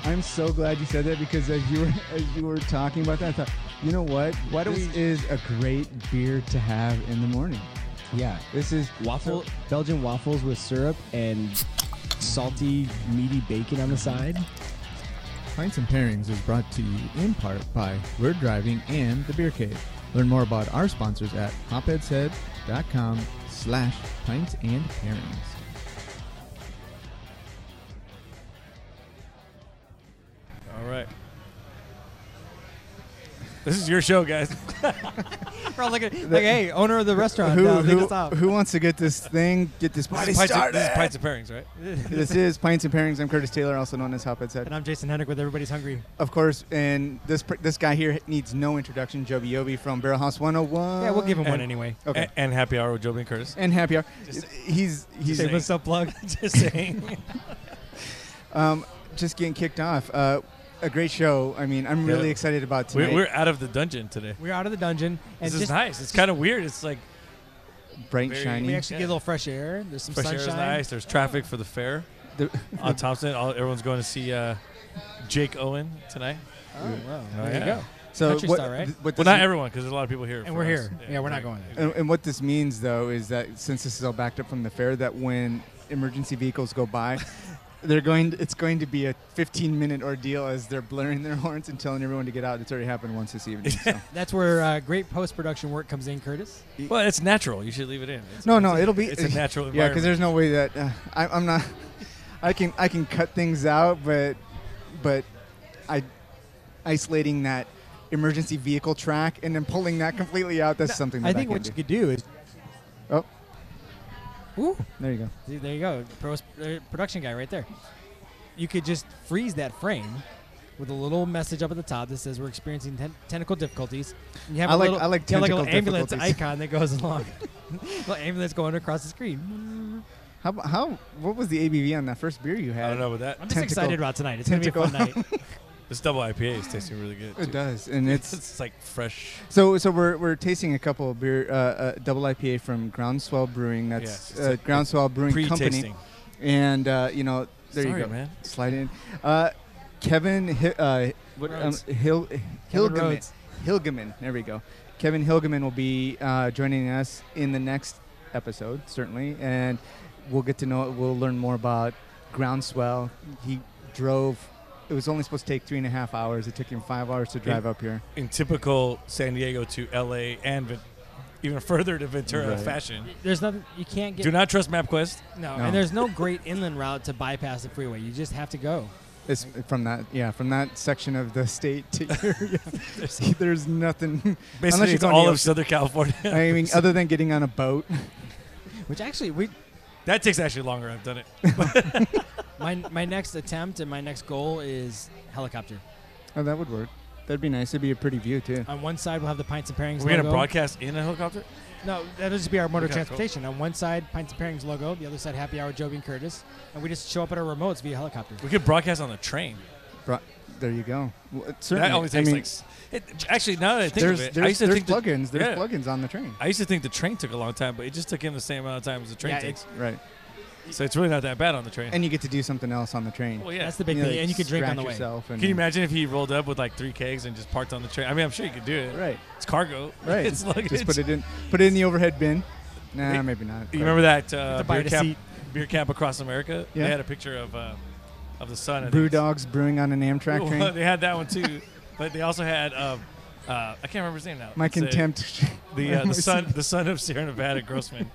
I'm so glad you said that because as you were talking about that, I thought, you know what? This is a great beer to have in the morning. Yeah. This is Belgian waffles with syrup and salty, meaty bacon on the side. Pints and Pairings is brought to you in part by We're Driving and The Beer Cave. Learn more about our sponsors at hopheadshead.com/pints and pairings. All right. This is your show, guys. We're all looking like, hey, owner of the restaurant, lead us off. Who wants to get this party started? This is Pints and Pairings, right? This is Pints and Pairings. I'm Curtis Taylor, also known as Hopheads Head. And I'm Jason Hendrick with Everybody's Hungry. Of course, and this guy here needs no introduction, Joby Yobi from Barrel House 101. Yeah, we'll give him one anyway. Okay. And Happy Hour with Joby and Curtis. And Happy Hour. He's what's up, plug? Just saying. Just getting kicked off. A great show. I mean, I'm really excited about tonight. We're out of the dungeon today. We're out of the dungeon. And this is nice. It's kind of weird. It's like bright and shiny. We actually get a little fresh air. There's some sunshine. Fresh air is nice. There's traffic for the fair on Thompson. Everyone's going to see Jake Owen tonight. Oh, wow. There you go. So Country star, right? Well, not everyone, because there's a lot of people here. And we're here. Yeah, we're not going there. And what this means, though, is that since this is all backed up from the fair, that when emergency vehicles go by, it's going to be a 15-minute ordeal as they're blaring their horns and telling everyone to get out. It's already happened once this evening. So. That's where great post-production work comes in, Curtis. Well, it's natural. You should leave it in. It'll be. It's a natural environment. Yeah, because there's no way that I'm not. I can cut things out, but isolating that emergency vehicle track and then pulling that completely out. That's something that I think what you could do is. Oh. Ooh. There you go. See, there you go. Production guy right there. You could just freeze that frame with a little message up at the top that says we're experiencing technical difficulties. And you have I like a little ambulance difficulties. icon that goes along. Little ambulance going across the screen. What was the ABV on that first beer you had? I don't know about that. I'm just excited about tonight. It's going to be a fun night. This double IPA is tasting really good. It does, and it's like fresh. So we're tasting a couple of beer, double IPA from Groundswell Brewing. That's Groundswell Brewing Company. And there you go, man. Slide in. Kevin Hilgeman. There we go. Kevin Hilgeman will be joining us in the next episode, certainly, and we'll learn more about Groundswell. He drove. It was only supposed to take 3.5 hours. It took him 5 hours to drive up here. In typical San Diego to L.A. and even further to Ventura fashion. There's nothing you can't get. Do not trust MapQuest. No, and there's no great inland route to bypass the freeway. You just have to go. It's from that section of the state to here. There's nothing. Basically, it's all of Southern California. I mean, other than getting on a boat. Which actually that takes actually longer. I've done it. My next attempt and my next goal is helicopter. Oh, that would work. That'd be nice. It'd be a pretty view, too. On one side, we'll have the Pints and Pairings logo. We're going to broadcast in a helicopter? No, that'll just be our mode of transportation. Cool. On one side, Pints and Pairings logo. The other side, Happy Hour with Joby and Curtis. And we just show up at our remotes via helicopter. We could broadcast on the train. There you go. Well, that only takes actually, now that I think of it, I used to think plugins. There's plugins on the train. I used to think the train took a long time, but it just took him the same amount of time as the train takes. Right. So it's really not that bad on the train. And you get to do something else on the train. Well, yeah. That's the big thing. Like and you can drink on the way. Can you imagine if he rolled up with like 3 kegs and just parked on the train? I mean, I'm sure you could do it. Right. It's cargo. Right. It's luggage. Just put it in the overhead bin. Nah, maybe not. You remember that beer camp across America? Yeah. They had a picture of the sun. Brew Dogs brewing on an Amtrak train. Well, they had that one too, but they also had I can't remember his name now. My contempt. The son of Sierra Nevada Grossman.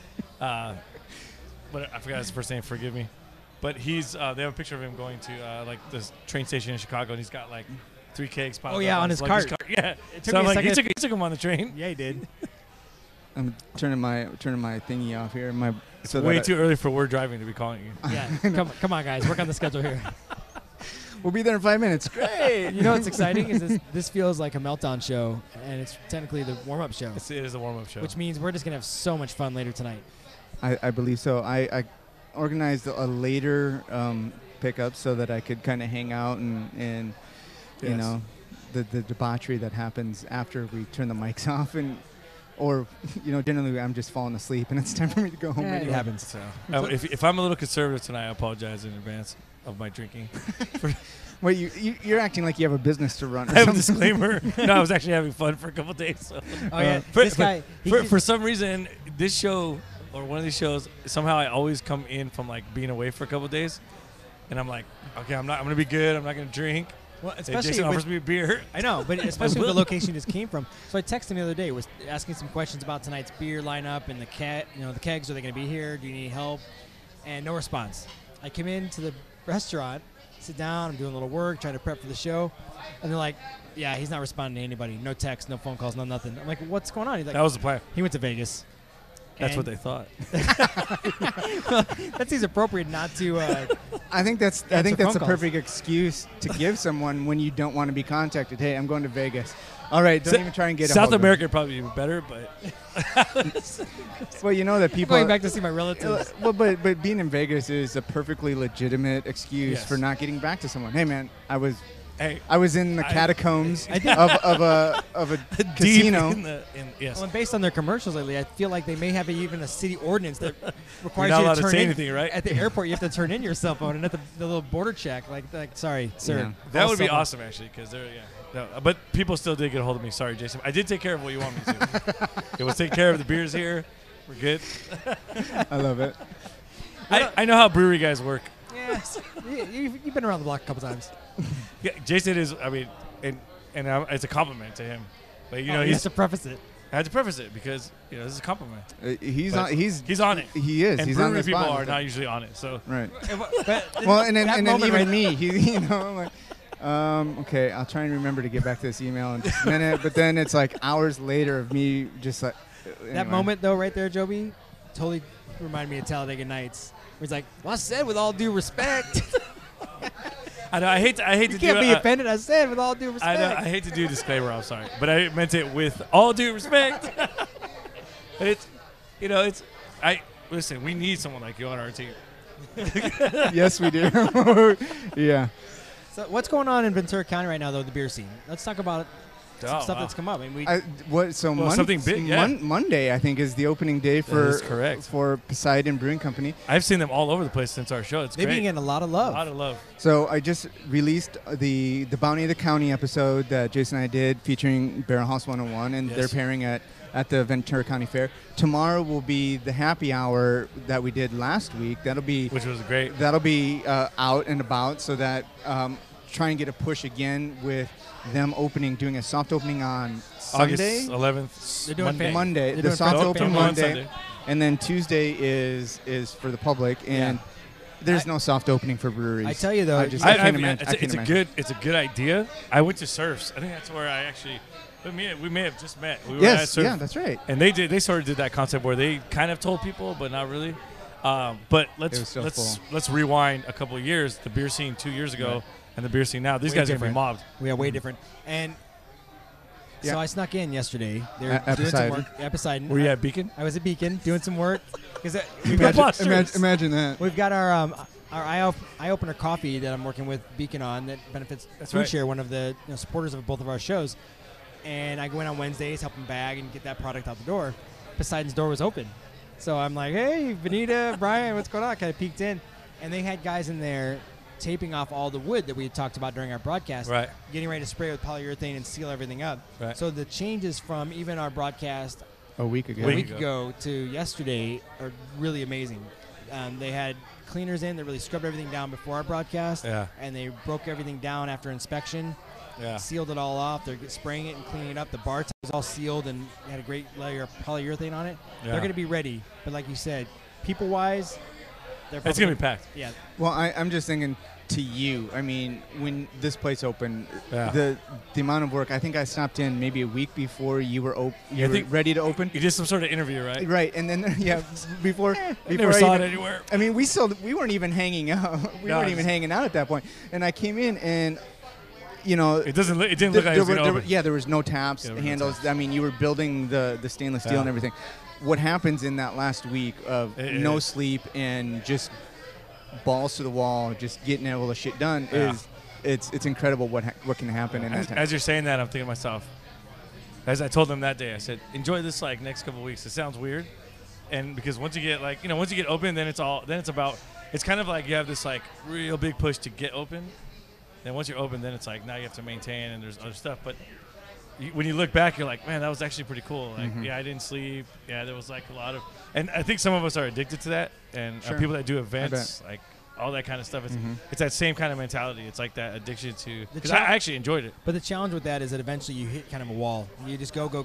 But I forgot his first name. Forgive me. But he's. They have a picture of him going to like this train station in Chicago, and he's got like 3 kegs piled up on his cart. Yeah. It took me a second. He took him on the train. Yeah, he did. I'm turning my thingy off here. It's way too early for We're Driving to be calling you. Yeah. Come on, guys. Work on the schedule here. We'll be there in 5 minutes. Great. You know what's exciting is this feels like a meltdown show, and it's technically the warm-up show. It is a warm-up show. Which means we're just going to have so much fun later tonight. I believe so. I organized a later pickup so that I could kind of hang out and you know, the debauchery that happens after we turn the mics off and or generally I'm just falling asleep and it's time for me to go home. Yeah, it anyway. happens. So, if I'm a little conservative tonight, I apologize in advance of my drinking. Wait, you're acting like you have a business to run. Or I have a something. disclaimer. No, I was actually having fun for a couple days. So. Oh yeah, For- this guy. he For, could- for some reason, this show or one of these shows, somehow I always come in from like being away for a couple days, and I'm like, okay, I'm gonna be good. I'm not gonna drink. well, Hey, especially Jason with- offers me a beer. I know, but especially with the location you just came from. So I texted him the other day, was asking some questions about tonight's beer lineup and the the kegs. Are they going to be here? Do you need help? And no response. I come into the restaurant, sit down, I'm doing a little work, trying to prep for the show, and they're like, "Yeah, he's not responding to anybody. No text, no phone calls, no nothing." I'm like, "What's going on?" He's like, That was the plan. "He went to Vegas." That's And what they thought. that seems appropriate not to. I think that's Answer a phone calls. perfect excuse to give someone when you don't want to be contacted. Hey, I'm going to Vegas. All right, don't even try and get a South hold of me. America would probably be better, but Well, you know that people. going back to see my relatives. Well, but being in Vegas is a perfectly legitimate excuse Yes. for not getting back to someone. Hey, man, I was hey, in the catacombs I did- of a deep casino. yes. Well, and based on their commercials lately, I feel like they may have even a city ordinance that requires not you allowed to to turn say in anything, right? at the airport. You have to turn in your cell phone, and at the little border check, like sorry, sir. Yeah. That Call would be someone. awesome, actually, because they're No, but people still did get a hold of me. Sorry, Jason. I did take care of what you want me to. It was take care of the beers here. We're good. I love it. I know how brewery guys work. Yes, you've been around the block a couple times. Yeah, Jason is. I mean, and it's a compliment to him. But You he's. have to preface it. I had to preface it because this is a compliment. He's But on. He's on it. He is. And he's on brewery the people spot. are not usually on it. So Right. But Well, and then that even moment right- me, like, okay, I'll try and remember to get back to this email in just a minute. But then it's like hours later of me just like. That anyway. moment though, right there, Joby, totally reminded me of Talladega Nights. Where he's like, "Well, I said with all due respect." I know I hate to You do can't be offended. I said with all due I respect. know I hate to do a disclaimer. I'm sorry, but I meant it with all due respect. But it's listen. We need someone like you on our team. Yes, we do. Yeah. So what's going on in Ventura County right now, though, the beer scene? Let's talk about some Oh, stuff wow. that's come up. I mean, Something big, yeah. Monday, I think, is the opening day for is correct. for Poseidon Brewing Company. I've seen them all over the place since our show. It's they've great. been getting a lot of a love. lot of love. So I just released the Bounty of the County episode that Jason and I did featuring Barrel House 101, and Yes. they're pairing at the Ventura County Fair. Tomorrow will be the happy hour that we did last week. That'll be Which was great. out and about, so that try and get a push again with them doing a soft opening on Sunday. August 11th. They're doing Monday. Monday, They're the doing soft Family open Family on Monday, Sunday. and then Tuesday is for the public, and there's no soft opening for breweries. I tell you, though, I I- can't I- imagine. I it's can't a imagine. it's a good idea. I went to Surfs. I think that's where I actually. We may have just met. We were at Yes, Surf, yeah, that's right. and they sort of did that concept where they kind of told people, but not really. But It was still let's rewind a couple of years. The beer scene 2 years ago and the beer scene now. These Way guys are different. getting mobbed. We are way different. And Yeah. so I snuck in yesterday. They were At doing some Poseidon. work. At Poseidon. Were you at Beacon? I was at Beacon doing some work. Because Imagine that. we've got our eye opener coffee that I'm working with Beacon on that benefits That's Food right. Share, one of the supporters of both of our shows. And I go in on Wednesdays, help them bag and get that product out the door. Poseidon's door was open, so I'm like, "Hey, Benita, Brian, what's going on?" Kind of peeked in, and they had guys in there taping off all the wood that we had talked about during our broadcast, Right. getting ready to spray with polyurethane and seal everything up. Right. So the changes from even our broadcast A week ago. a Week week ago. ago to yesterday are really amazing. They had cleaners in that really scrubbed everything down before our broadcast, Yeah. and they broke everything down after inspection, Yeah. sealed it all off. They're spraying it and cleaning it up. The bar top was all sealed and had a great layer of polyurethane on it. Yeah. They're going to be ready, but like you said, people-wise, they're It's probably gonna be packed. Yeah, Well, I'm just thinking to you. I mean, when this place opened, Yeah. the amount of work. I think I stopped in maybe a week before you were Yeah, I think- ready to open. You did some sort of interview, right? Right, and then before I before never I saw it even- anywhere. I mean, we weren't even hanging out. We No, weren't even just- hanging out at that point. And I came in and It didn't look like it was gonna open. there was no taps, Yeah, there were no handles. I mean, you were building the stainless steel Yeah. and everything. What happens in that last week of It no is. sleep and just balls to the wall, just getting all the shit done Yeah. it's incredible what can happen in that time. As you're saying that, I'm thinking to myself, as I told them that day, I said, enjoy this like next couple of weeks. It sounds weird, and because once you get once you get open, then it's kind of like you have this like real big push to get open. Then once you're open, then it's like now you have to maintain, and there's other stuff. But when you look back, you're like, man, that was actually pretty cool. Like, yeah, I didn't sleep. Yeah, there was like a lot of, and I think some of us are addicted to that, and people that do events, like all that kind of stuff. It's that same kind of mentality. It's like that addiction to. Because I actually enjoyed it. But the challenge with that is that eventually you hit kind of a wall. You just go,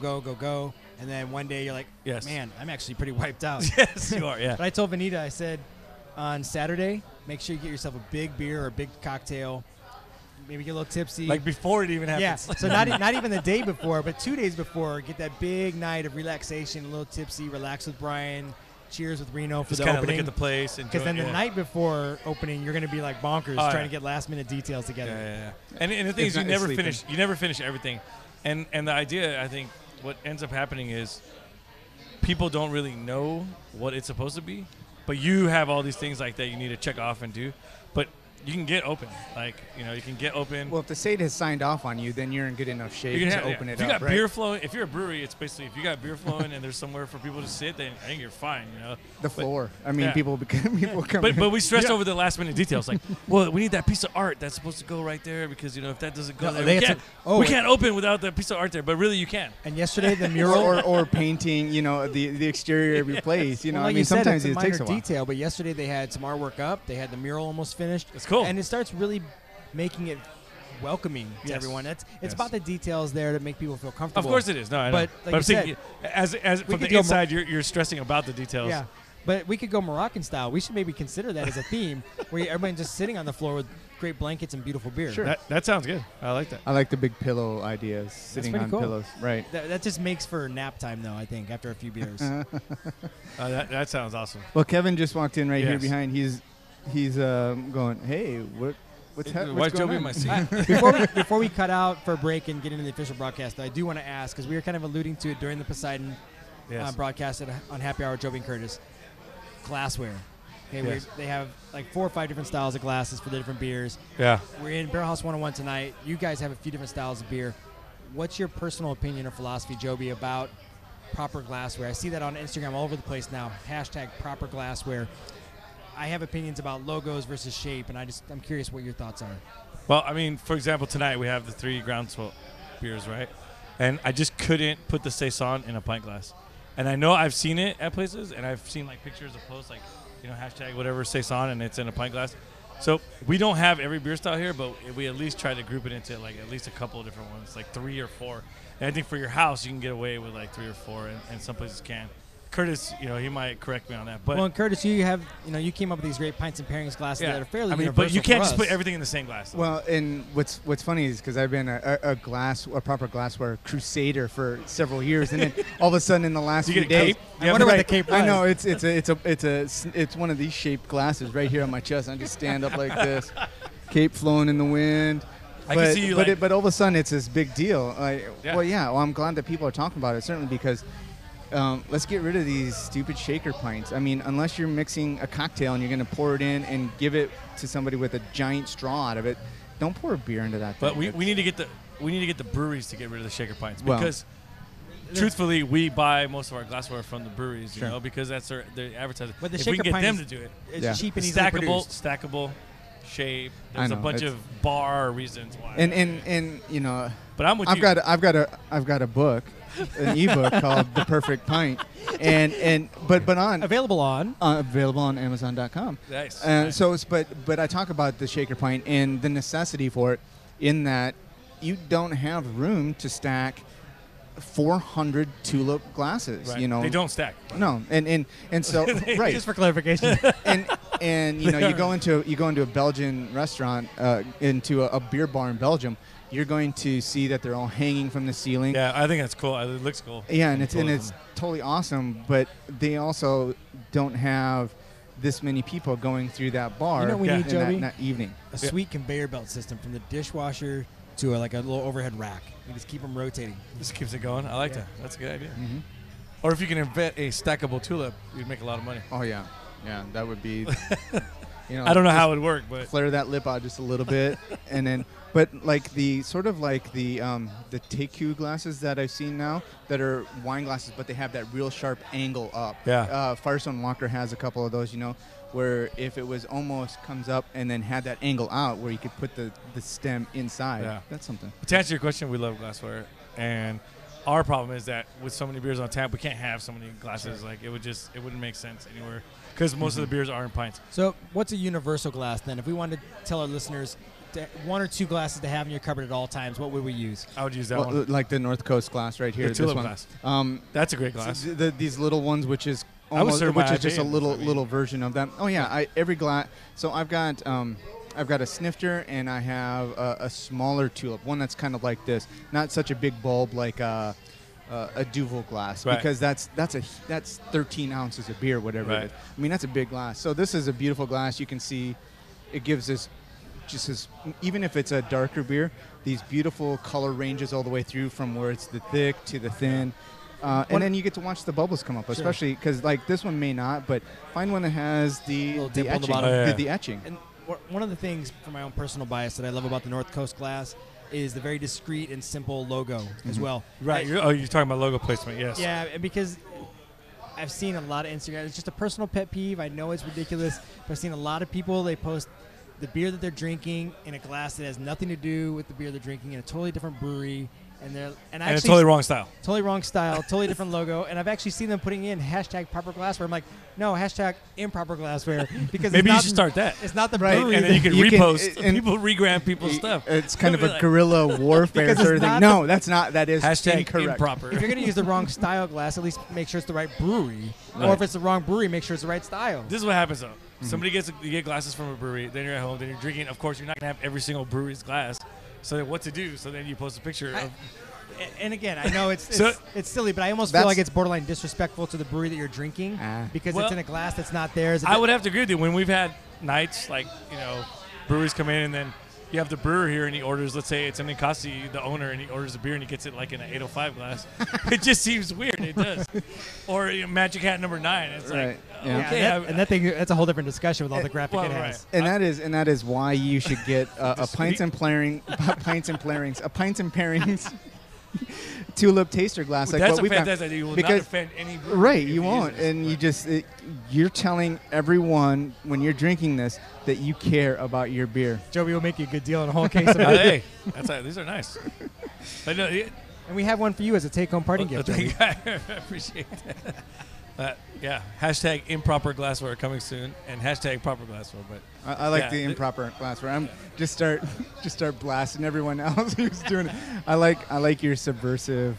and then one day you're like, yes, man, I'm actually pretty wiped out. Yes, you are. Yeah. But I told Vanita, I said, on Saturday, make sure you get yourself a big beer or a big cocktail. Maybe get a little tipsy. Like before it even happens. Yeah, so not even the day before, but 2 days before, get that big night of relaxation, a little tipsy, relax with Brian, cheers with Reno for just the kind of opening. look at the place. Because then the night before opening, you're going to be like bonkers trying to get last-minute details together. Yeah. And the thing is, you never finish everything. And the idea, I think, what ends up happening is people don't really know what it's supposed to be, but you have all these things like that you need to check off and do. But you can get open. Like, you can get open. Well, if the state has signed off on you, then you're in good enough shape to open it up. If you got beer flowing, if you're a brewery, it's basically if you got beer flowing and there's somewhere for people to sit, then I think you're fine. The floor. I mean, people come. But we stressed over the last minute details. Like, well, we need that piece of art that's supposed to go right there because if that doesn't go there, we can't open without that piece of art there. But really, you can. And yesterday, the mural or painting, the exterior of your place. Well, I mean, sometimes it takes a while. Detail, but yesterday they had some artwork up. They had the mural almost finished. It's cool, and it starts really making it welcoming to everyone. It's about the details there to make people feel comfortable. Of course it is. No, I know. But I'm saying, as from the inside, you're stressing about the details. Yeah, but we could go Moroccan style. We should maybe consider that as a theme, where everyone's just sitting on the floor with great blankets and beautiful beer. Sure, that sounds good. I like that. I like the big pillow ideas, sitting on pillows. Right. That just makes for nap time, though. I think after a few beers. That sounds awesome. Well, Kevin just walked in right here behind. He's going, hey, what's going on? My seat? Before we cut out for a break and get into the official broadcast, I do want to ask, because we were kind of alluding to it during the Poseidon broadcast on Happy Hour with Joby and Curtis, glassware. Okay, they have like 4 or 5 different styles of glasses for the different beers. Yeah. We're in Barrel House 101 tonight. You guys have a few different styles of beer. What's your personal opinion or philosophy, Joby, about proper glassware? I see that on Instagram all over the place now. #proper glassware. I have opinions about logos versus shape, and I'm curious what your thoughts are. Well, I mean, for example, tonight we have the 3 Groundswell beers, right? And I just couldn't put the Saison in a pint glass. And I know I've seen it at places, and I've seen like pictures of posts like, #whatever Saison, and it's in a pint glass. So we don't have every beer style here, but we at least try to group it into like at least a couple of different ones, like 3 or 4. And I think for your house, you can get away with like 3 or 4, and some places can. Curtis, he might correct me on that. But well, and Curtis, you came up with these great pints and pairings glasses that are fairly universal. But you can't for just us. put everything in the same glass. Though. Well, and what's funny is because I've been a proper glassware crusader for several years, and then all of a sudden in the last few days, I wonder what the cape was. I know it's one of these shaped glasses right here on my chest. I just stand up like this, cape flowing in the wind. I can see you but all of a sudden it's this big deal. Well, I'm glad that people are talking about it, certainly because. Let's get rid of these stupid shaker pints. I mean, unless you're mixing a cocktail and you're going to pour it in and give it to somebody with a giant straw out of it, don't pour a beer into that. But we need to get the breweries to get rid of the shaker pints because, truthfully, we buy most of our glassware from the breweries, because that's their advertising. But the if shaker we can get pint them to do it, it's cheap and easily produced. Stackable, shape. There's a bunch of bar reasons why. And but I'm with I've you. got a book. An ebook called The Perfect Pint, but available on Amazon.com. Nice. But I talk about the shaker pint and the necessity for it, in that you don't have room to stack 400 tulip glasses. Right. They don't stack. No, and so right. Just for clarification. and you go into a Belgian restaurant, into a beer bar in Belgium. You're going to see that they're all hanging from the ceiling. Yeah, I think that's cool. It looks cool. Yeah, and it's totally awesome. But they also don't have this many people going through that bar. You know what we need, Joby? that evening. A sweet conveyor belt system from the dishwasher to a little overhead rack. We just keep them rotating. This keeps it going. I like that. That's a good idea. Mm-hmm. Or if you can invent a stackable tulip, you'd make a lot of money. Oh yeah, that would be. You know, I don't know just how it would work, but flare that lip out just a little bit, and then. But like the sort of like the Teku glasses that I've seen now that are wine glasses, but they have that real sharp angle up. Yeah. Firestone Walker has a couple of those, you know, where if it was almost comes up and then had that angle out where you could put the stem inside. Yeah. That's something. to answer your question, we love glassware, and our problem is that with so many beers on tap, we can't have so many glasses. Like it wouldn't make sense anywhere because most of the beers are in pints. So, what's a universal glass then? If we wanted to tell our listeners one or two glasses to have in your cupboard at all times, what would we use? I would use that Well, one. like the North Coast glass right here. The This tulip one. glass. That's a great glass. These little ones, which is I would almost, serve which my is just a IPA in little this, I mean. little version of them. Oh yeah, every glass. So I've got a snifter and I have a smaller tulip, one that's kind of like this, not such a big bulb like a Duvel glass, Right. because that's 13 ounces of beer, whatever Right. it is. I mean, that's a big glass. So this is a beautiful glass. You can see it gives this just as, even if it's a darker beer, these beautiful color ranges all the way through from where it's the thick to the thin. And then you get to watch the bubbles come up, especially because like this one may not, but find one that has the Little dimple on the etching. bottom. Oh, yeah. The etching. And one of the things, for my own personal bias, that I love about the North Coast glass is the very discreet and simple logo as well. Right. You're talking about logo placement. Yes. Yeah, and because I've seen a lot of Instagram. It's just a personal pet peeve. I know it's ridiculous, but I've seen a lot of people, they post the beer that they're drinking in a glass that has nothing to do with the beer they're drinking in a totally different brewery. And And it's actually totally wrong style. totally wrong style, totally different logo. And I've actually seen them putting in hashtag proper glassware. I'm like, no, hashtag improper glassware. Because Maybe it's you not, should start that. It's not the Right, brewery. And then you can You can- repost and- people regram people's stuff. It's kind of They'll be a like, guerrilla warfare Because sort it's of thing. not No, that's not. That is Hashtag incorrect. improper. if you're going to use the wrong style glass, at least make sure it's the right brewery. Or Right. if it's the wrong brewery, make sure it's the right style. This is what happens though. Somebody you get glasses from a brewery, then you're at home, then you're drinking. Of course, you're not gonna have every single brewery's glass. So then what to do? So then you post a picture of. And again, I know it's So- it's silly, but I almost feel That's- like it's borderline disrespectful to the brewery that you're drinking because Well, it's in a glass that's not theirs. I would have to agree with you. When we've had nights like breweries come in and then you have the brewer here and he orders, let's say it's an Ninkasi, the owner, and he orders a beer and he gets it like in an 805 glass. It just seems weird. It does. Or Magic Hat number 9. It's Right. like Yeah. okay, and that thing that's a whole different discussion with all the graphic well, it right. has. And that is why you should get a pints and pairings tulip taster glass like that's what a we've got. fantastic idea. You will not Because- offend any brewery. Right, if you use won't, this. and you just you're telling everyone when you're drinking this that you care about your beer. Joey will make you a good deal on a whole case of it. Hey, these are nice. But no, And we have one for you as a take-home party gift. Joey. I appreciate that. Yeah, hashtag improper glassware coming soon, and hashtag proper glassware. But I like Yeah. the improper glassware. I'm just start blasting everyone else who's doing it. I like your subversive.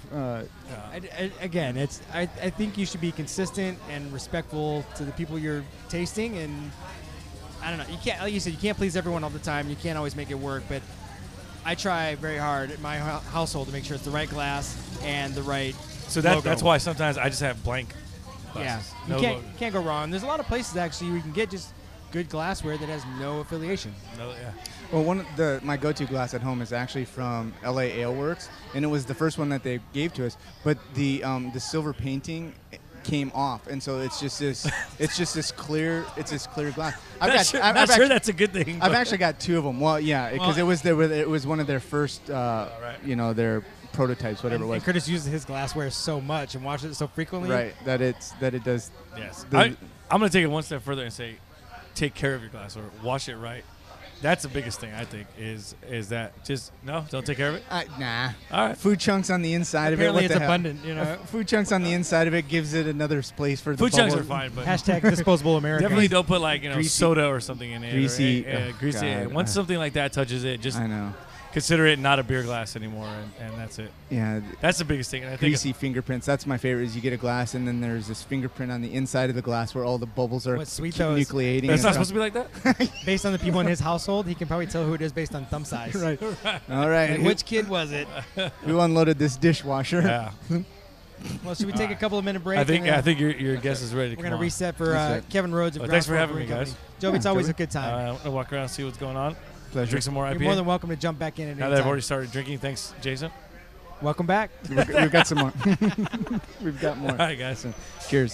Again, I think you should be consistent and respectful to the people you're tasting, and I don't know. You can't, like you said, you can't please everyone all the time. You can't always make it work, but I try very hard at my household to make sure it's the right glass and the right. so logo. that's why sometimes I just have blank. Yeah, glasses. you No can't logo. you can't go wrong. There's a lot of places actually where you can get just good glassware that has no affiliation. No, yeah. Well, my go-to glass at home is actually from LA Ale Works, and it was the first one that they gave to us. But the silver painting came off, and so it's just this clear glass. Not sure that's a good thing. I've but- actually got two of them. Well, yeah, because it was one of their first, their prototypes, whatever it And was. Curtis uses his glassware so much and watches it so frequently. Right, that it does. Yes. The- I'm going to take it one step further and say, take care of your glassware. Wash it right. That's the biggest thing I think is that just don't take care of it. Nah. All right. Food chunks on the inside Apparently of it. it's abundant, you know. Food chunks on the inside of it gives it another place for the Food chunks bubble. are fine, but Hashtag disposable America. definitely don't put Greasy- soda or something in it. greasy- Or, oh, greasy. God. Once something like that touches it, just I know. consider it not a beer glass anymore, and that's it. Yeah. That's the biggest thing. And I think Greasy fingerprints. That's my favorite. Is you get a glass and then there's this fingerprint on the inside of the glass where all the bubbles are What's sweet, though, is nucleating. it's not and supposed to be like that. based on the people in his household, he can probably tell who it is based on thumb size. Right. All right. Like, which kid was it? Who unloaded this dishwasher? Yeah. Well, should we take a couple of minute break? I think and then your guess is ready to we're come gonna on. reset for Reset. Kevin Rhodes. Of Well, thanks for Groundswell having me, Brewing guys. Company. Joby, it's Yeah, always Joby. a good time. I'm gonna walk around and see what's going on. Pleasure. Drink some more You're IPA. more than welcome to jump back in at Now any that I've time. already started drinking, thanks, Jason. Welcome back. We've got some more. We've got more. All right, guys. Cheers.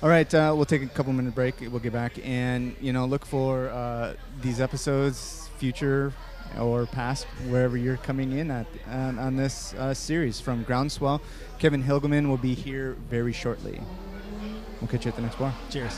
All right, we'll take a couple-minute break. We'll get back and, look for these episodes, future or past, wherever you're coming in at on this series from Groundswell. Kevin Hilgeman will be here very shortly. We'll catch you at the next bar. Cheers.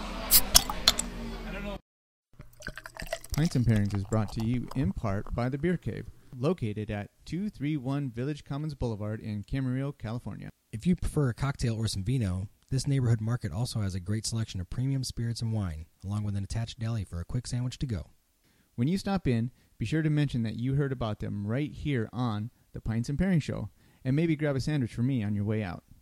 Pints and Pairings is brought to you in part by The Beer Cave, located at 231 Village Commons Boulevard in Camarillo, California. If you prefer a cocktail or some vino, this neighborhood market also has a great selection of premium spirits and wine, along with an attached deli for a quick sandwich to go. When you stop in, be sure to mention that you heard about them right here on the Pints and Pairing Show, and maybe grab a sandwich for me on your way out.